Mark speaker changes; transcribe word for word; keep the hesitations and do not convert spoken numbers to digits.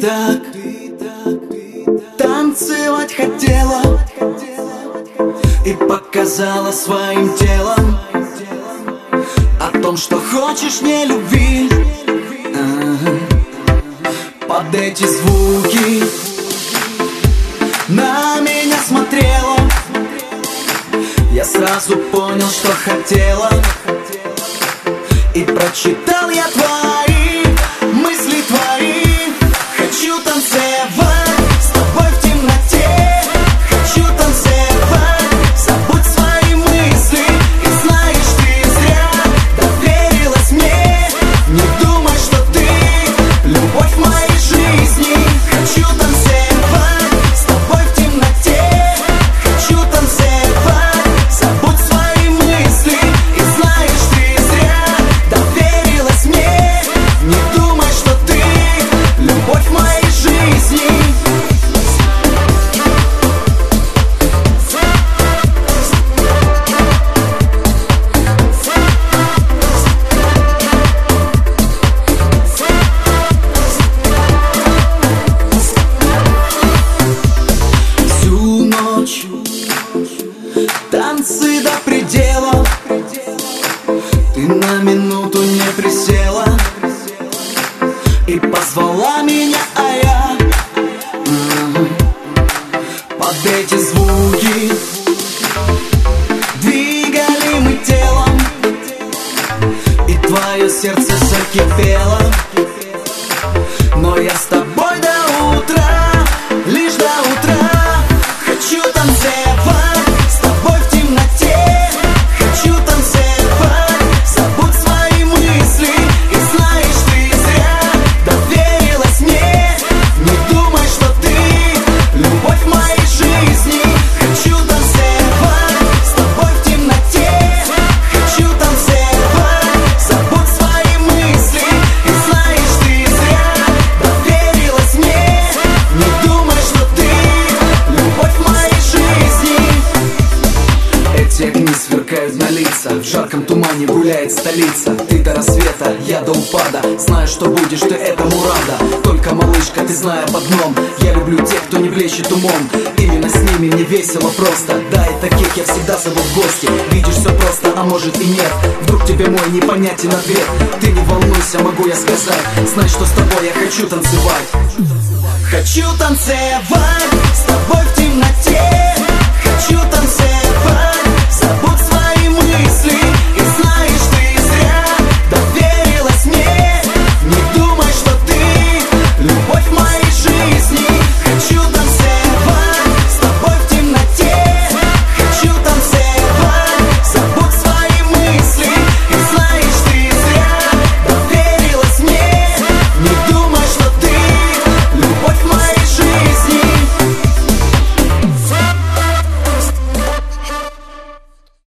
Speaker 1: так танцевать хотела и показала своим телом о том, что хочешь не любви. Ага. Под эти звуки на меня смотрела, я сразу понял, что хотела, и прочитал я твои мысли, твои. Хочу танцевать с тобой в темноте, хочу танцевать, забудь свои мысли. И знаешь, ты зря доверилась мне, не думай, что ты любовь моей жизни. Хочу танцевать с тобой в темноте, хочу танцевать, забудь свои мысли. И знаешь, ты зря доверилась мне, не думай, что ты любовь моей жизни. Всю ночь танцы до предела, ты на минуту не присела и позвала меня, а я м-м, под эти звуки двигали мы телом, и твое сердце закипело. Но я с тобой до утра, лишь до утра. Хочу танцевать с тобой в темноте, хочу танцевать, забудь свои мысли. И знаешь, ты зря доверилась мне, не думай, что ты любовь моей жизни. Хочу танцевать с тобой в темноте, хочу танцевать, забудь свои мысли. И знаешь, ты зря доверилась мне, не думай, что ты любовь моей жизни. Эти огни сверкают на лица, в жарком тумане гуляет столица. Ты до рассвета, я до упада, знаю, что будешь ты этому рада. Только, малышка, ты знай об одном: я люблю тех, кто не блещет умом. Именно с ними мне весело просто. Да, и таких я всегда зову в гости. Видишь, все просто, а может и нет. Вдруг тебе мой непонятен ответ. Ты не волнуйся, могу я сказать, знай, что с тобой я хочу танцевать. Хочу танцевать с тобой в темноте, хочу танцевать.